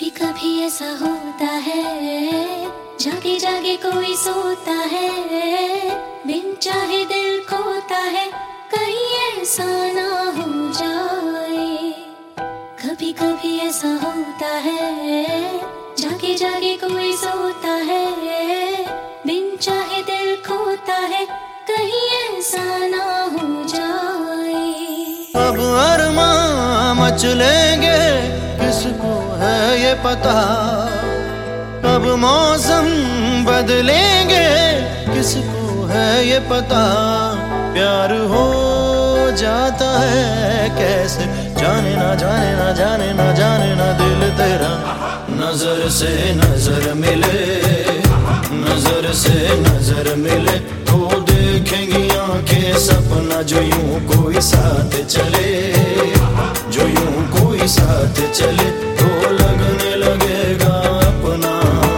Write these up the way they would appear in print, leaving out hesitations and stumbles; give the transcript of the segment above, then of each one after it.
कभी कभी ऐसा होता है, जागे जागे कोई सोता है, बिन चाहे दिल खोता है, कहीं ऐसा ना हो जाए। कभी कभी ऐसा होता है, जागे जागे कोई सोता है, बिन चाहे दिल खोता है, कहीं ऐसा ना हो जाए। अब अरमां मचलेंगे किसको है ये पता, कब मौसम बदलेंगे किसको है ये पता। प्यार हो जाता है कैसे, जाने ना जाने ना जाने ना जाने ना दिल तेरा। नजर से नजर मिले, नजर से नजर मिले तो देखेंगी आंखें सपना, जो यूं कोई साथ चले, जो यूं कोई साथ चले तो लगने लगेगा अपना।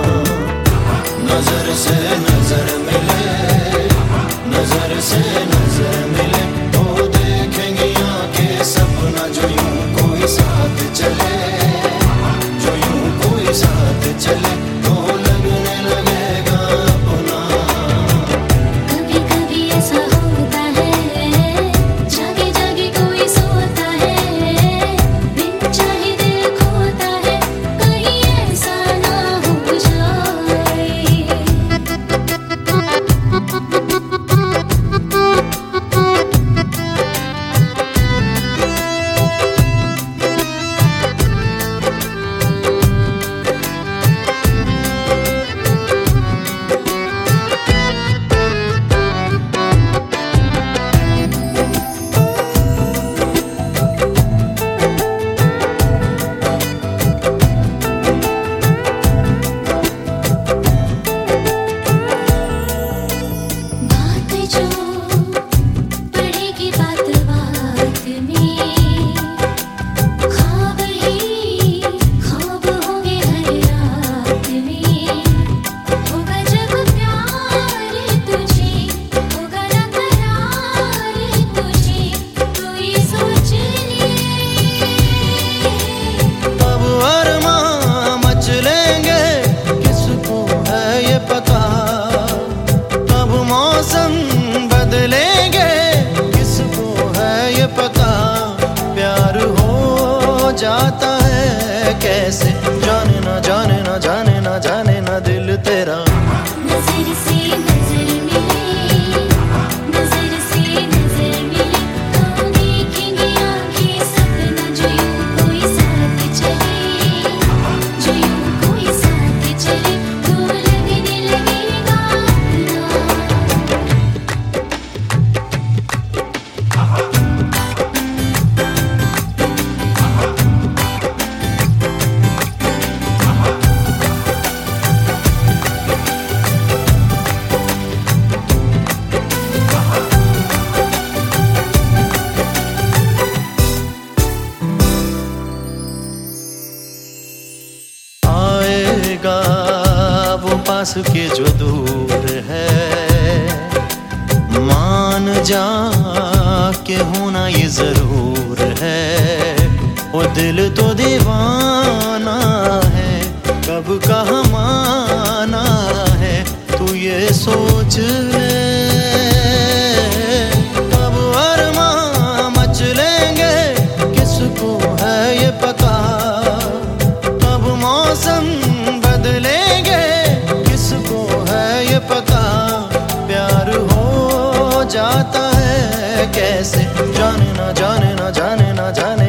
नजर से नजर मिले, नजर से नजर मिले तो देखेंगे आंखें सपना, जो यूं कोई साथ चले, जो यूं कोई साथ चले तो लगने लगेगा अपना। कभी कभी ऐसा होता है, जागे जागे कोई सोता है, बिन चाहे दिल खोता है, कहीं ऐसा ना हो जाए। बात जो पड़ेगी बात बात में, ख्वाब ही ख्वाब होंगे हर रात में। होगा जब प्यार तुझे, होगा ना करार तुझे, तू ये सोच ले। अब अरमां मचलेंगे किसको है ये पता, कब मौसम बदलेंगे किसको है ये पता। प्यार हो जाता है कैसे, जाने ना जाने ना जाने ना जाने ना दिल तेरा। नजर से नजर मिले, नजर से नजर मिले तो देखेंगे आंखें सपना, जो यूं कोई साथ चले, जो यूं कोई साथ चले तो लगने लगेगा अपना। आएगा वो पास के जो दूर है, मान जा के होना ये जरूर है। वो दिल तो दीवाना है, कब कहाँ माना है तू ये सोच ले। कब अरमां मचलेंगे किसको है ये पता, कब मौसम बदलेंगे किसको है ये पता। प्यार हो जाता है कैसे, जाने ना जाने ना जाने ना जाने